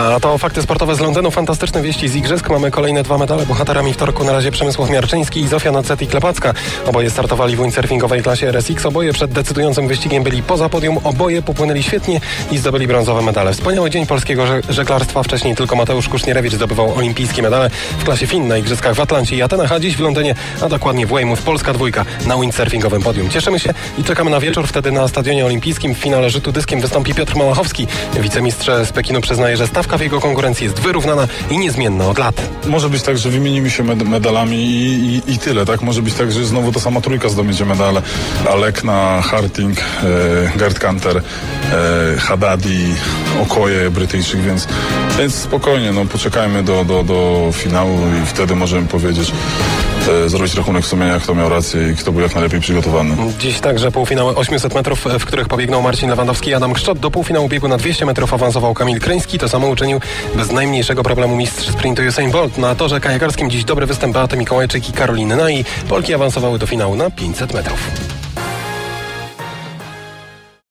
A to fakty sportowe z Londynu. Fantastyczne wieści z igrzysk. Mamy kolejne 2 medale. Bohaterami wtorku na razie Przemysław Miarczyński i Zofia Noceti-Klepacka. Oboje startowali w windsurfingowej klasie RSX. Oboje przed decydującym wyścigiem byli poza podium. Oboje popłynęli świetnie i zdobyli brązowe medale. Wspaniały dzień polskiego żeglarstwa. Wcześniej tylko Mateusz Kusznierewicz zdobywał olimpijskie medale w klasie FIN na igrzyskach w Atlancie i Atenach, a dziś w Londynie, a dokładnie w Weymouth, polska dwójka na windsurfingowym podium. Cieszymy się i czekamy na wieczór. Wtedy na Stadionie Olimpijskim w finale rzutu dyskiem wystąpi Piotr Małachowski. Wicemistrz z Pekinu przyznaje, że stawka w jego konkurencji jest wyrównana i niezmienna od lat. Może być tak, że wymienimy się medalami i tyle, tak? Może być tak, że znowu ta sama trójka zdobędzie medale. Alekna, Harting, Gerd Kanter, Haddadi, Okoye, Brytyjczyk, więc spokojnie, poczekajmy do finału i wtedy możemy powiedzieć, zrobić rachunek sumienia, kto miał rację i kto był jak najlepiej przygotowany. Dziś także półfinały 800 metrów, w których pobiegną Marcin Lewandowski i Adam Krzczot. Do półfinału biegu na 200 metrów awansował Kamil Kryński. To samo uczynił bez najmniejszego problemu mistrz sprintu Usain Bolt. Na torze kajakarskim dziś dobry występ Beaty Mikołajczyk i Karoliny Nai. Polki awansowały do finału na 500 metrów.